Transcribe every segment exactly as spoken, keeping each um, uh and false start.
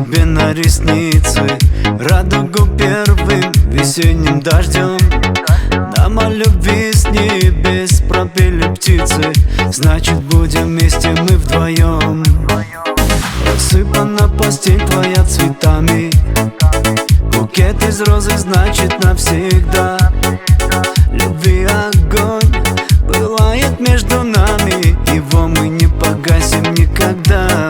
тебе на ресницы радугу первым весенним дождем. Нам о любви с небес пропели птицы, значит, будем вместе мы вдвоем. Рассыпана постель твоя цветами, букет из розы, значит, навсегда. Любви огонь пылает между нами, его мы не погасим никогда.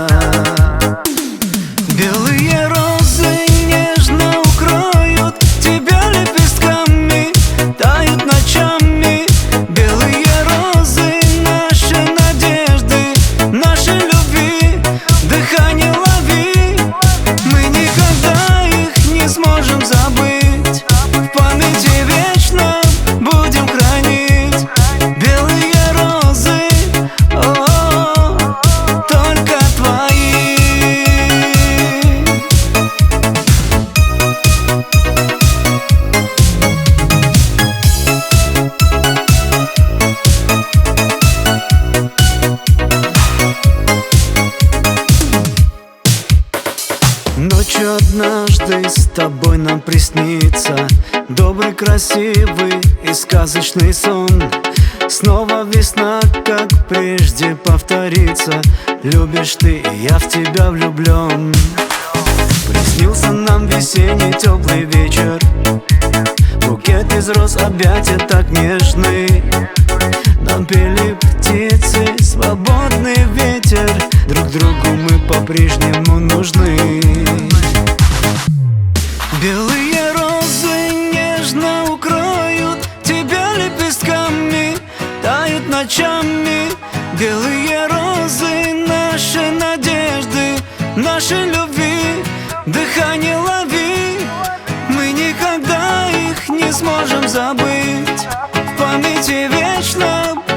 Белые розы нежно укроют тебя лепестками, тают ночами. Белые розы наши надежды, наши любви, дыхание лови. Мы никогда их не сможем забыть, в памяти вечно будем хранить. Белые розы, о, только твои. Ночью однажды с тобой нам приснится добрый, красивый и сказочный сон. Снова весна, как прежде, повторится. Любишь ты, и я в тебя влюблен. Приснился нам весенний теплый вечер, букет из роз, объятия так нежны. Нам пели птицы, свободный ветер, друг другу мы по-прежнему нужны. Белые розы нежно укроют тебя лепестками, тают ночами. Белые розы наши надежды, наши любви, дыхание лови. Мы никогда их не сможем забыть, в памяти вечно